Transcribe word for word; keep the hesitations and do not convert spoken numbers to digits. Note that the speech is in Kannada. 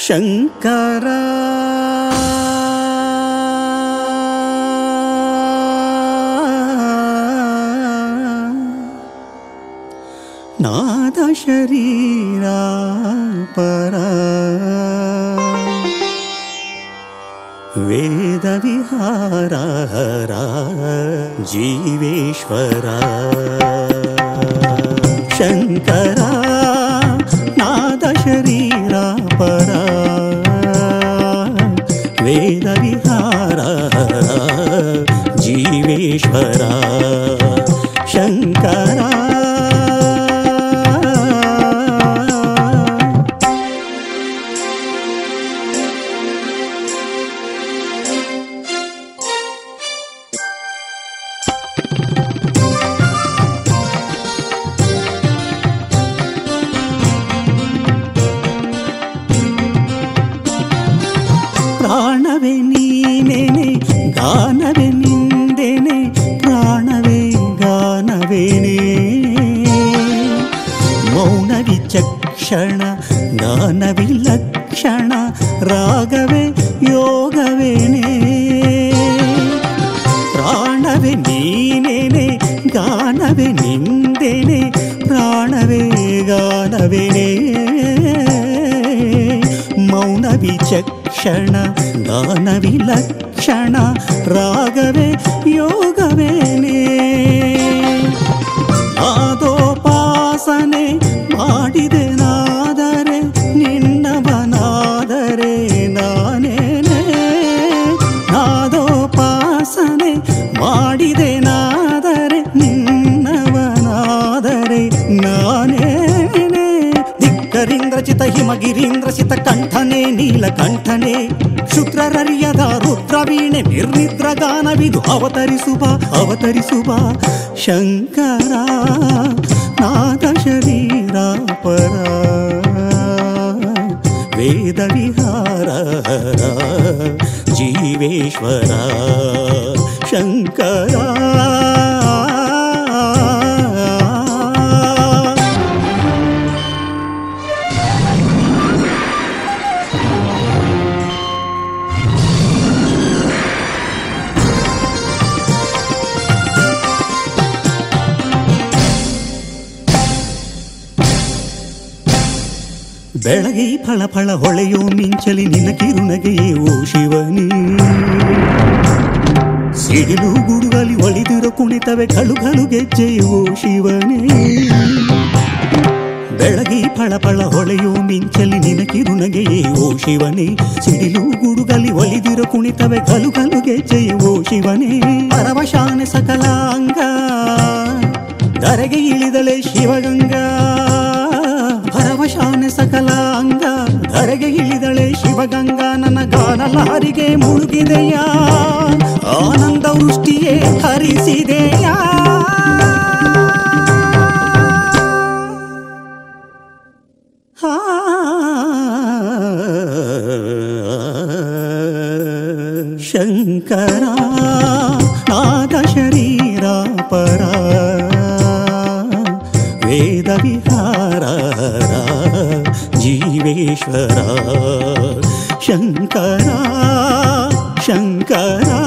ಶಂಕರ ನಾದ ಶರೀರ ಪರ ವೇದ ವಿಹಾರ ಹರ ಜೀವೇಶ್ವರ ಶಂಕರ ನಾದ ಶರೀರ ಪರ ವೇದ ವಿಹಾರ ಹರ ಜೀವೇಶ್ವರ ಶಂಕರ ಪ್ರಾಣವೇ ನೀನೇನೆ ಗಾನವೇ ನಿಂದೇನೆ ಪ್ರಾಣವೇ ಗಾನವೇನೇ ಮೌನ ವಿಚಕ್ಷಣ ಗಾನವಿಲಕ್ಷಣ ರಾಗವೇ ಯೋಗವೇನೇ ಪ್ರಾಣವೇ ನೀನೇನೆ ಗಾನವೇ ನಿಂದೇನೆ ಪ್ರಾಣವೇ ಗಾನವೇನೇ ಮೌನ ವಿಚಕ್ಷಣ ಗಾನವಿಲಕ್ಷಣ ರಾಗವೇ ಯೋಗವೇನೇ ನಾದೋಪಾಸನೆ ಮಾಡಿದೆ ನಾದರೆ ನಿನ್ನವನಾದರೆ ನಾನೇನೆ ನಾದೋಪಾಸನೆ ಮಾಡಿದೆ ನಾದರೆ ನಿನ್ನವನಾದರೆ ನಾನೇನೆ ಧಿಕ್ಕರಿಂದ್ರಚಿತ ಹಿಮಗಿರೀಂದ್ರಚಿತ ಕಂಠನೆ ನೀಲಕಂಠನೆ ಶುದ್ರರರಿಯದ ರುದ್ರವೀಣೆ ನಿರ್ನಿದ್ರ ಗಾನವಿದು ಅವತರಿಸುವ ಅವತರಿಸುವ ಶಂಕರ ನಾದ ಶರೀರ ಪರ ವೇದ ವಿಹಾರ ಹರ ಜೀವೇಶ್ವರ ಶಂಕರ ಬೆಳಗ್ಗೆ ಫಳ ಫಳ ಹೊಳೆಯೋ ಮಿಂಚಲಿ ನಿನ್ನ ಕಿರುನಗೆಯೇ ಓ ಶಿವನೇ ಸಿಡಿಲು ಗುಡುಗಲಿ ಒಳಿದಿರೋ ಕುಣಿತವೆ ಕಳು ಕಳು ಗೆಜ್ಜೆಯೇ ಓ ಶಿವನೇ ಬೆಳಗ್ಗೆ ಫಳ ಫಳ ಹೊಳೆಯೋ ಮಿಂಚಲಿ ನಿನ್ನ ಕಿರುನಗೆಯೇ ಓ ಶಿವನೇ ಸಿಡಿಲು ಗುಡುಗಲಿ ಒಳಿದಿರೋ ಕುಣಿತವೆ ಕಲು ಕಲು ಗೆಜ್ಜೆಯೇ ಓ ಶಿವನೇ ಪರವಶಾನೆ ಸಕಲಾಂಗ ಧರೆಗೆ ಇಳಿದಳೆ ಶಿವಗಂಗಾ ಪರವಶಾನೆ ಸಕಲ ಅಂಗ ಧರೆಗೆ ಇಳಿದಳೆ ಶಿವಗಂಗಾ ನನ್ನ ಗಾನಲಾರಿಗೆ ಮುಳುಗಿದೆಯಾ ಆನಂದ ವೃಷ್ಟಿಯೇ ಹರಿಸಿದೆಯಾ ಶಂಕರ ನಾದ ಶರೀರ ಪರ ವೇದ ವಿಹಾರ ಜೀವೇಶ್ವರ ಶಂಕರ ಶಂಕರ